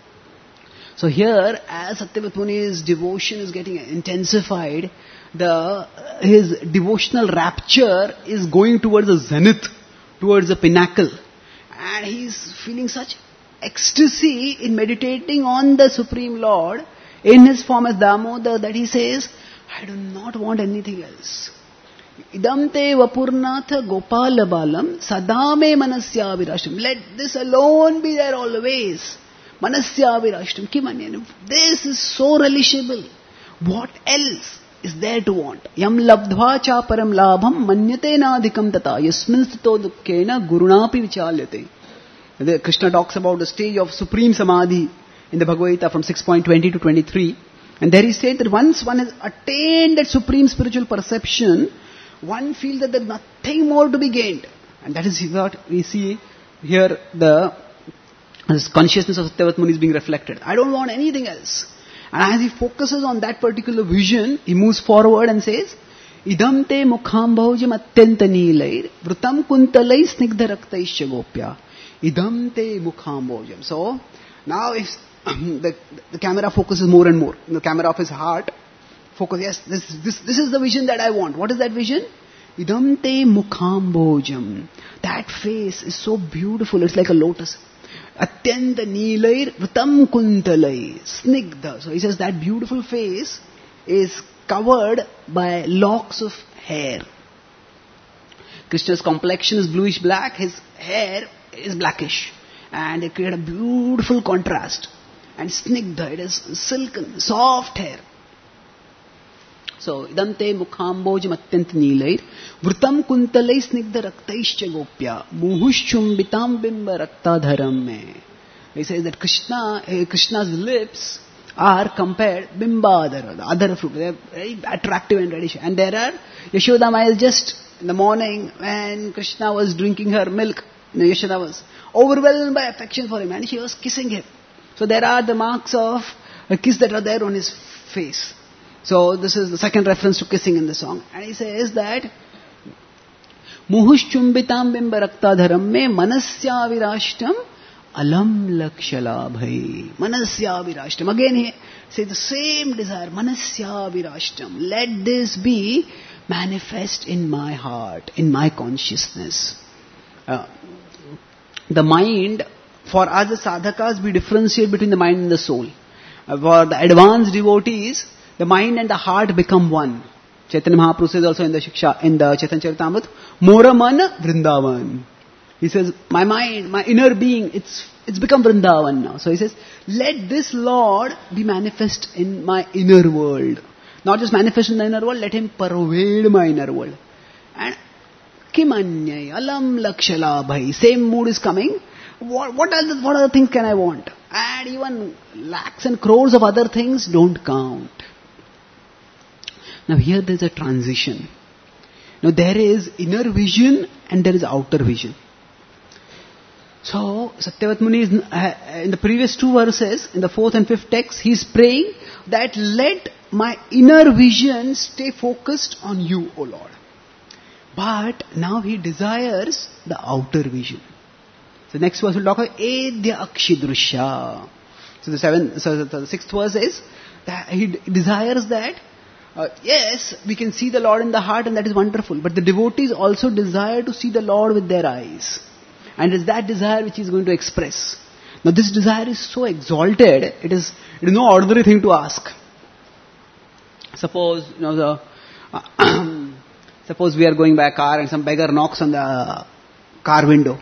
So here, as Satyavat Muni's devotion is getting intensified, the his devotional rapture is going towards the zenith, towards the pinnacle. And he's feeling such ecstasy in meditating on the Supreme Lord in his form as Damodar that he says, I do not want anything else. Idam te vapurnatha gopala balam sadame manasya virashtam. Let this alone be there always. Manasya virashtam. Kimanyan. This is so relishable. What else is there to want? Yam labdhva cha param labham manyate nadhikam tata yasmin stito dukkena gurunapi vichalyate. The Krishna talks about the stage of supreme samadhi in the Bhagavad Gita from six point twenty to twenty-three. And there he said that once one has attained that supreme spiritual perception, one feels that there's nothing more to be gained. And that is what we see here, the this consciousness of Satyavat Muni is being reflected. I don't want anything else. And as he focuses on that particular vision, he moves forward and says, Idam te mukhambhojam atyanta neelair vrutam kuntalai snigdha raktaisya gopya. Idam te mukhambhojam. So, now if the, the camera focuses more and more, the camera of his heart focus, yes, this, this, this is the vision that I want. What is that vision? Idam te mukhambhojam. That face is so beautiful, it's like a lotus. Atyanta neelair vrutam kuntalai snigdha. So he says that beautiful face is covered by locks of hair. Krishna's complexion is bluish black, his hair is blackish. And they create a beautiful contrast. And snigdha, it is silken, soft hair. So, idante mukhambojam atyant neelair vrutam kuntalai snigdha raktaischa gopya muhushchumbitam bimba raktadharam me. He says that Krishna, uh, Krishna's lips are compared bimbadhara, the other fruit. They are very attractive and reddish. And there are, Yashoda Maya is just in the morning when Krishna was drinking her milk, you know, Yashoda was overwhelmed by affection for him and she was kissing him. So there are the marks of a kiss that are there on his face. So this is the second reference to kissing in the song. And he says that Muhushchumbitam bimba raktadharam me manasya virashtam alam lakshalabhai. Manasya virashtam. Again he says the same desire. Manasya virashtam. Let this be manifest in my heart, in my consciousness. Uh, the mind, for us the sadhakas, we differentiate between the mind and the soul. Uh, for the advanced devotees, the mind and the heart become one. Chaitanya Mahaprabhu says also in the Shiksha, in the Chaitanya Charitamrita, Mora mana Vrindavan. He says, my mind, my inner being, it's it's become Vrindavan now. So he says, let this Lord be manifest in my inner world. Not just manifest in the inner world, let him pervade my inner world. And Kimanyai, Alam Lakshalabhai, same mood is coming. What, what, other, what other things can I want? And even lakhs and crores of other things don't count. Now here there is a transition. Now there is inner vision and there is outer vision. So Satyavat Muni is, uh, in the previous two verses, in the fourth and fifth text, he is praying that let my inner vision stay focused on you, O Lord. But now he desires the outer vision. So next verse will talk about Edya Akshidrusha. So the seventh, so the sixth verse is that he desires that Uh, yes, we can see the Lord in the heart and that is wonderful. But the devotees also desire to see the Lord with their eyes. And it is that desire which he is going to express. Now this desire is so exalted, it is, it is no ordinary thing to ask. Suppose, you know, the, uh, suppose we are going by a car and some beggar knocks on the car window.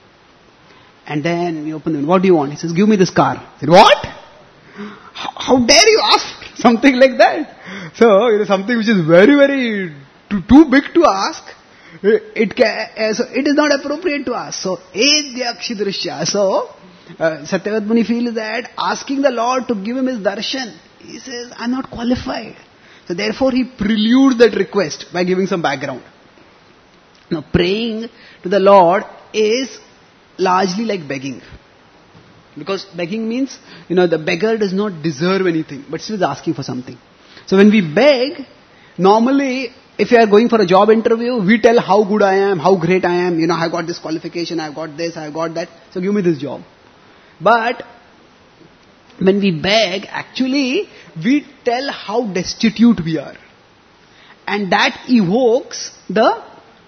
And then we open the window. What do you want? He says, give me this car. I said, what? How, how dare you ask something like that? So, you know, something which is very, very too, too big to ask, it can, uh, so it is not appropriate to ask. So, Edyakshidrishya. So, uh, Satyavat Muni feels that asking the Lord to give him his darshan, he says, I am not qualified. So, therefore, he preludes that request by giving some background. Now, praying to the Lord is largely like begging. Because begging means, you know, the beggar does not deserve anything, but still is asking for something. So when we beg, normally, if you are going for a job interview, we tell how good I am, how great I am, you know, I got this qualification, I got this, I got that, so give me this job. But when we beg, actually, we tell how destitute we are. And that evokes the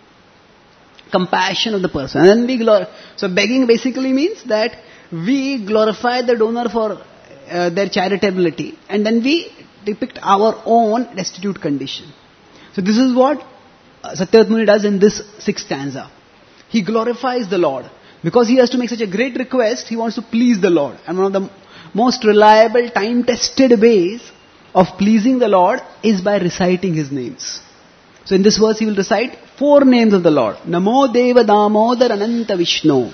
compassion of the person. And then we glor- so begging basically means that we glorify the donor for uh, their charitability, and then we depict our own destitute condition. So this is what uh, Satyavat Muni does in this sixth stanza. He glorifies the Lord. Because he has to make such a great request, he wants to please the Lord. And one of the most reliable, time-tested ways of pleasing the Lord is by reciting his names. So in this verse he will recite four names of the Lord. Namo Deva Damodar Ananta Vishnu.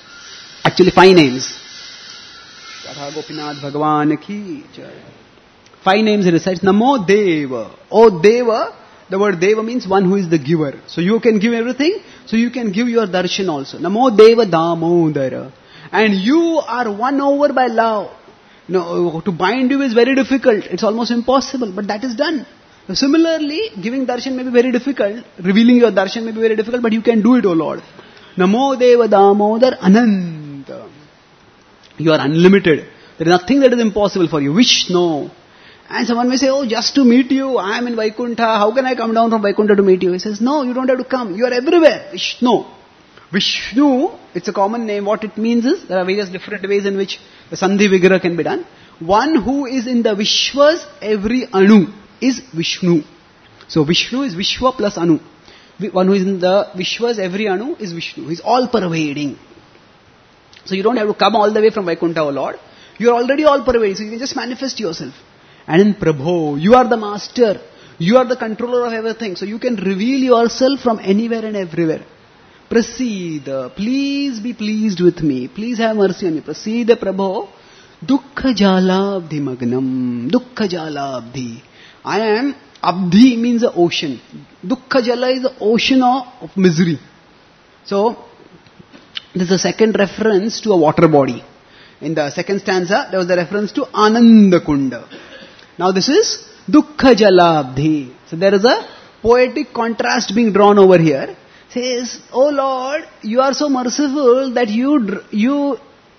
Actually five names. Radha Gopinath Bhagavan ki jai. Five names he recites. Namo Deva. Oh Deva, the word Deva means one who is the giver. So you can give everything, so you can give your darshan also. Namo Deva Damodara. And you are won over by love. No, to bind you is very difficult. It's almost impossible, but that is done. So similarly, giving darshan may be very difficult. Revealing your darshan may be very difficult, but you can do it, O Lord. Namo Deva Damodar Ananta. You are unlimited. There is nothing that is impossible for you. Vishnu. And someone may say, oh, just to meet you, I am in Vaikuntha. How can I come down from Vaikuntha to meet you? He says, no, you don't have to come. You are everywhere. Vishnu. Vishnu, it's a common name. What it means is, there are various different ways in which the Sandhi Vigraha can be done. One who is in the Vishwas, every Anu is Vishnu. So Vishnu is Vishwa plus Anu. One who is in the Vishwas, every Anu is Vishnu. He is all pervading. So you don't have to come all the way from Vaikuntha, O Lord. You are already all pervading. So you can just manifest yourself. And in Prabhu, you are the master. You are the controller of everything. So you can reveal yourself from anywhere and everywhere. Prasida, please be pleased with me. Please have mercy on me. Prasida Prabhu, Dukkha Jalabdhi Magnam. Dukkha Jalabdhi. I am, Abdhi means the ocean. Dukkha Jala is the ocean of, of misery. So, this is the second reference to a water body. In the second stanza, there was the reference to Ananda Kunda. Now this is Dukkha Jalabdhi. So there is a poetic contrast being drawn over here. Says, oh Lord, you are so merciful that you you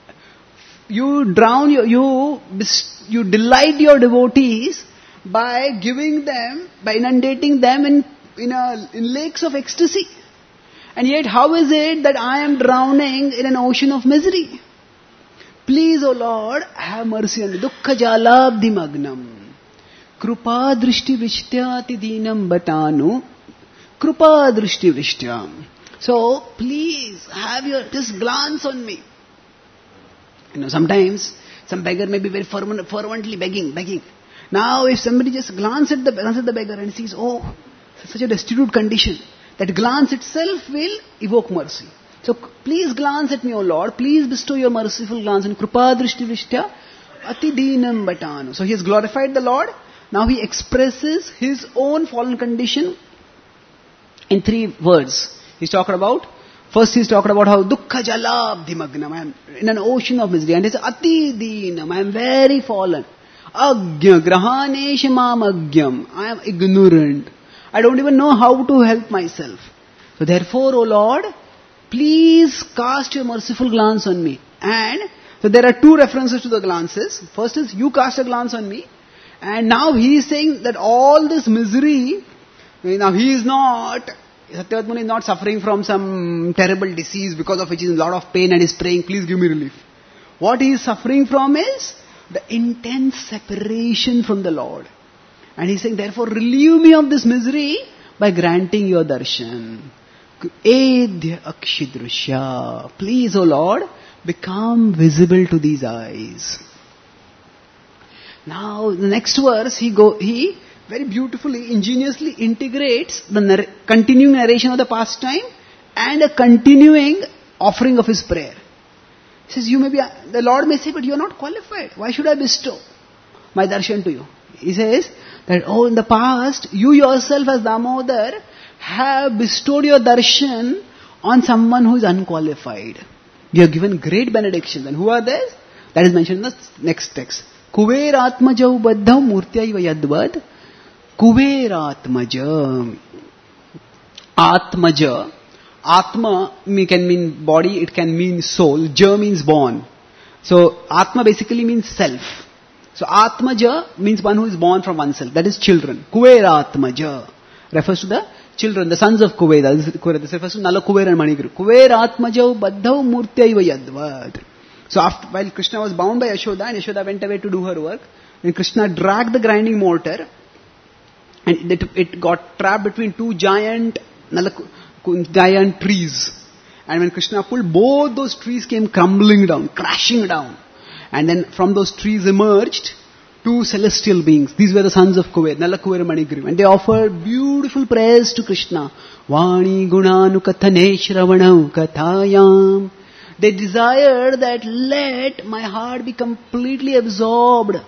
you drown your, you you delight your devotees by giving them, by inundating them in in, a, in lakes of ecstasy. And yet, how is it that I am drowning in an ocean of misery? Please, O Lord, have mercy on me. Dukkha Jalabdhi Magnam. Krupa Drishti Vrishtyati Dinam Batanu. Krupa Drishti Vrishtyam. So, please, have your, just glance on me. You know, sometimes, some beggar may be very fervent, fervently begging, begging. Now, if somebody just glance at the, glance at the beggar and sees, oh, such a destitute condition, that glance itself will evoke mercy. So, please glance at me, O Lord. Please bestow your merciful glance. And Krupa Drishti Vishtya Ati Dinam Batanu. So, he has glorified the Lord. Now, he expresses his own fallen condition in three words. He's talking about, first he's talking about how Dukkha Jalabdhi Magnam. I am in an ocean of misery. And he says, Ati Dinam. I am very fallen. Agya Grahanesh Mam Agyam. I am ignorant. I don't even know how to help myself. So therefore, O Lord, please cast your merciful glance on me. And so there are two references to the glances. First is, you cast a glance on me. And now he is saying that all this misery, now he is not, Satyavat Muni is not suffering from some terrible disease because of which he is in a lot of pain and is praying, please give me relief. What he is suffering from is the intense separation from the Lord. And he is saying, therefore, relieve me of this misery by granting your darshan. Edhya akshidrusya. Please, O Lord, become visible to these eyes. Now, the next verse, he go, he very beautifully, ingeniously integrates the narr- continuing narration of the pastime and a continuing offering of his prayer. He says, you may be, the Lord may say, but you are not qualified. Why should I bestow my darshan to you? He says that, oh, in the past, you yourself as Damodar have bestowed your darshan on someone who is unqualified. You have given great benedictions. And who are these? That is mentioned in the next text. Kuver Atmajau Baddha Murtyaiva Yadvad. Kuver Atmaja. Atmaja. Atma can mean body, it can mean soul. Ja means born. So, Atma basically means self. So, Atmaja means one who is born from oneself. That is children. Kuver Atmaja refers to the children, the sons of Kuveda. This, this refers to Nala Kuver and Maniguru. Kuver Atmajau Baddhau Murtyaiva Yadvad. So, after, while Krishna was bound by Yashoda and Yashoda went away to do her work, then Krishna dragged the grinding mortar and it, it got trapped between two giant Nala, giant trees. And when Krishna pulled, both those trees came crumbling down, crashing down. And then from those trees emerged two celestial beings. These were the sons of Kuver, Nala Kuver and Manigriva. And they offered beautiful prayers to Krishna. Vani gunanu kathane shravanau kathayam. They desired that let my heart be completely absorbed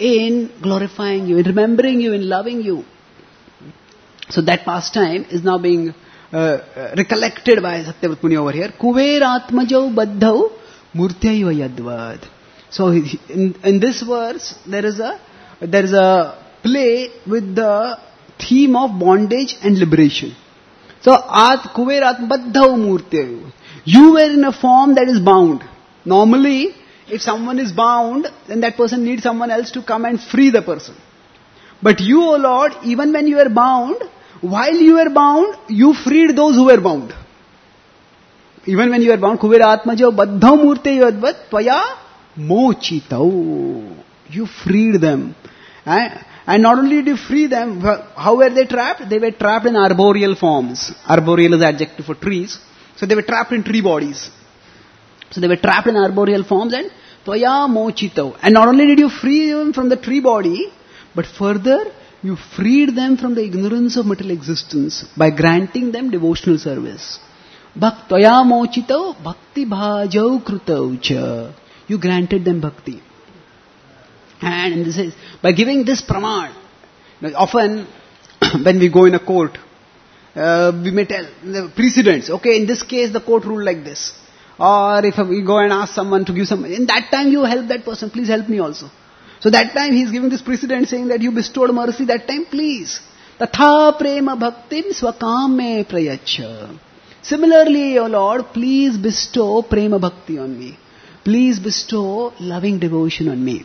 in glorifying you, in remembering you, in loving you. So that pastime is now being uh, uh, recollected by Satyavat Muni over here. Kuveratmajau baddhau murtyaiva yadvad. So in, in this verse, there is a there is a play with the theme of bondage and liberation. So at Kuverat baddhau murtyaiva. You were in a form that is bound. Normally, if someone is bound, then that person needs someone else to come and free the person. But you, O Lord, even when you were bound, while you were bound, you freed those who were bound. Even when you were bound, Kuvera Atmajo Baddhau Murte Yadvat Tvaya Mochitau. You freed them. And, and not only did you free them, how were they trapped? They were trapped in arboreal forms. Arboreal is adjective for trees. So they were trapped in tree bodies. So they were trapped in arboreal forms and Tvaya Mochitau. And not only did you free them from the tree body, but further, you freed them from the ignorance of material existence by granting them devotional service. Bhaktvaya mochitau bhakti bhajau krutau cha. You granted them bhakti. And this is, by giving this praman, often when we go in a court, uh, we may tell the precedents, okay, in this case the court ruled like this. Or if we go and ask someone to give some, in that time you help that person, please help me also. So that time he is giving this precedent saying that you bestowed mercy, that time please. Tatha prema bhaktim swakame prayacha. Similarly, O Lord, please bestow prema bhakti on me. Please bestow loving devotion on me.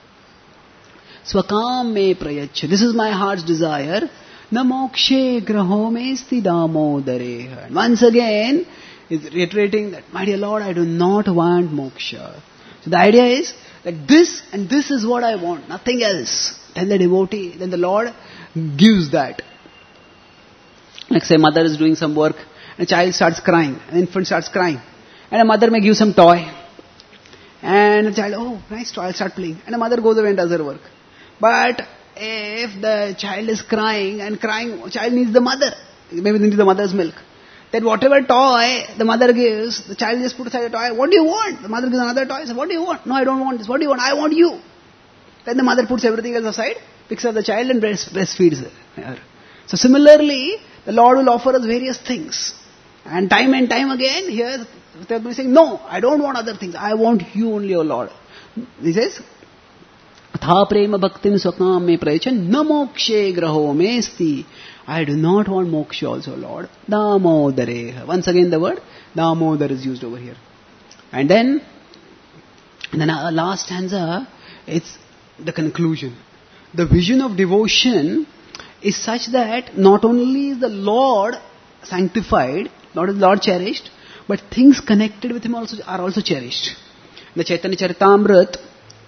Swakame prayacha. This is my heart's desire. Namokshe graho mesti damodare. And once again, is reiterating that, my dear Lord, I do not want moksha. So the idea is that this and this is what I want, nothing else. Tell the devotee, then the Lord gives that. Like say mother is doing some work, and a child starts crying, an infant starts crying, and a mother may give some toy. And the child, oh, nice toy, I'll start playing. And a mother goes away and does her work. But if the child is crying, and crying, child needs the mother, maybe needs the mother's milk. Then whatever toy the mother gives, the child just puts aside the toy. What do you want? The mother gives another toy. Says, what do you want? No, I don't want this. What do you want? I want you. Then the mother puts everything else aside, picks up the child and breast, breastfeeds her. So similarly, the Lord will offer us various things. And time and time again, here they will be saying, no, I don't want other things. I want you only, O Lord. He says, Tha prema bhaktin swakam me prayachan namokshe graho mesti. I do not want moksha also, Lord. Damodare. Once again the word Damodar is used over here. And then, and then our last stanza, it's the conclusion. The vision of devotion is such that not only is the Lord sanctified, not is the Lord cherished, but things connected with Him also are also cherished. The Chaitanya Charitamrita,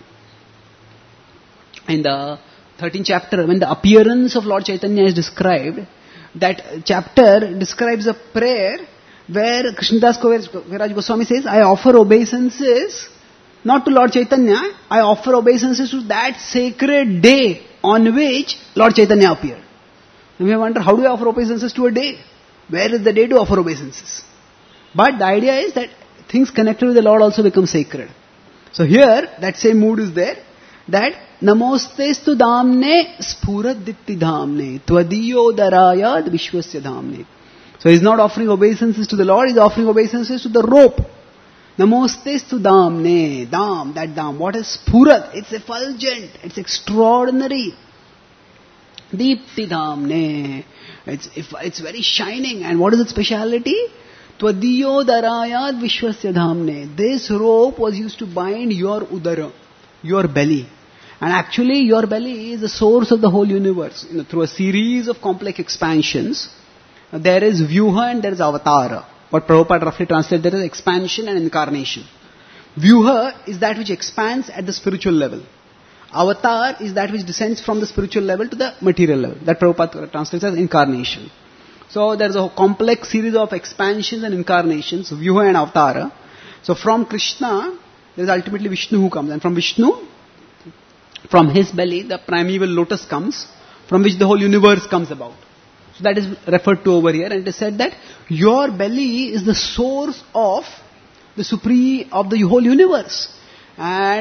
in the thirteenth chapter, when the appearance of Lord Chaitanya is described, that chapter describes a prayer where Krishnadas Kaviraj Goswami says, I offer obeisances not to Lord Chaitanya, I offer obeisances to that sacred day on which Lord Chaitanya appeared. And we wonder, how do I offer obeisances to a day? Where is the day to offer obeisances? But the idea is that things connected with the Lord also become sacred. So here, that same mood is there, that Namostestu damne sphuradditti dhamne tvadiyo darayad vishwasya dhamne. So he's not offering obeisances to the Lord, he's offering obeisances to the rope. Namostestu damne, dam, that dam. What is sphurat? It's effulgent, it's extraordinary. Deepti dhamne, it's, it's very shining. And what is its speciality? Tvadiyo darayad vishwasya dhamne. This rope was used to bind your udara, your belly. And actually your belly is the source of the whole universe. You know, through a series of complex expansions, there is Vyuha and there is Avatara. What Prabhupada roughly translated, there is expansion and incarnation. Vyuha is that which expands at the spiritual level. Avatar is that which descends from the spiritual level to the material level. That Prabhupada translates as incarnation. So there is a complex series of expansions and incarnations, Vyuha and Avatara. So from Krishna, there is ultimately Vishnu who comes. And from Vishnu, from his belly, the primeval lotus comes, from which the whole universe comes about. So that is referred to over here, and it is said that your belly is the source of the supreme, of the whole universe. And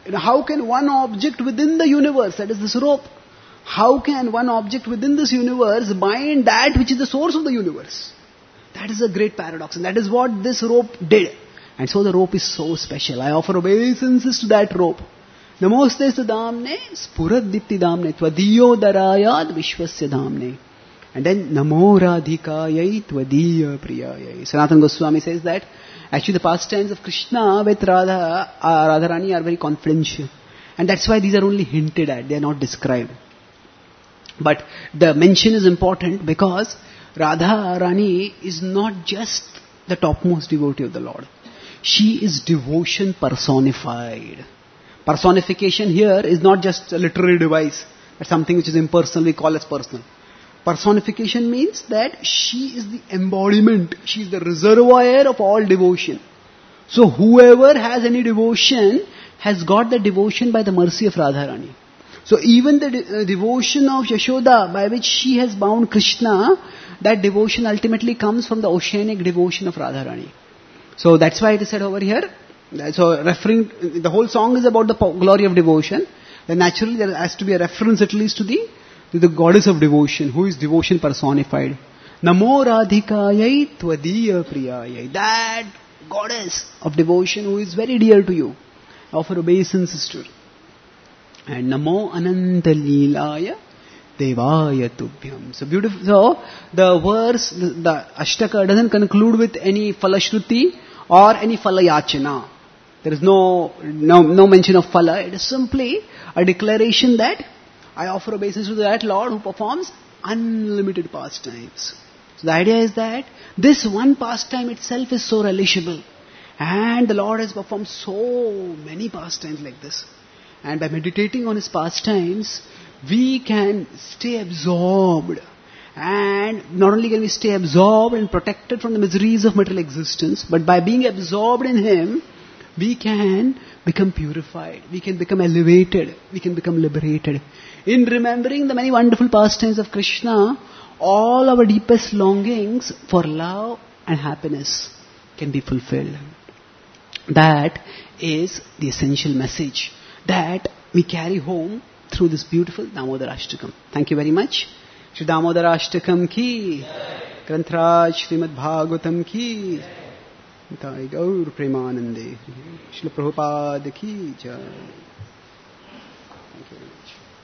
how can one object within the universe, that is this rope, how can one object within this universe bind that which is the source of the universe? That is a great paradox, and that is what this rope did. And so the rope is so special. I offer obeisances to that rope. Namoste Sudamne, Spuradipti Damne, Tvadiyo Darayad Vishwasya Damne. And then Namo Radhikayai Tvadiya Priyayai. Sanatana Goswami says that actually the pastimes of Krishna with Radha, uh, Radharani are very confidential. And that's why these are only hinted at, they are not described. But the mention is important because Radha Rani is not just the topmost devotee of the Lord. She is devotion personified. Personification here is not just a literary device. That's something which is impersonal, we call as personal. Personification means that she is the embodiment. She is the reservoir of all devotion. So whoever has any devotion has got the devotion by the mercy of Radharani. So even the de- uh, devotion of Yashoda by which she has bound Krishna, that devotion ultimately comes from the oceanic devotion of Radharani. So that's why it is said over here. So referring, the whole song is about the glory of devotion. Then naturally there has to be a reference at least to the to the goddess of devotion, who is devotion personified. Namo Radhikayai Tvadiya Priyayai. That goddess of devotion who is very dear to you. I offer obeisances to her. And Namo Ananta Leelaya Devaya Tubhyam. So beautiful. So the verse, the, the Ashtaka doesn't conclude with any Falashruti or any Falayachana. There is no, no, no mention of Phala. It is simply a declaration that I offer obeisance to that Lord who performs unlimited pastimes. So the idea is that this one pastime itself is so relishable. And the Lord has performed so many pastimes like this. And by meditating on His pastimes, we can stay absorbed. And not only can we stay absorbed and protected from the miseries of material existence, but by being absorbed in Him, we can become purified, we can become elevated, we can become liberated. In remembering the many wonderful pastimes of Krishna, all our deepest longings for love and happiness can be fulfilled. That is the essential message that we carry home through this beautiful Damodara Ashtakam. Thank you very much. Shri Damodara Ashtakam ki, Grantraj Srimad Bhagavatam ki, Nitai Gaur Premanande, Srila Prabhupada ki jai. Thank you very much.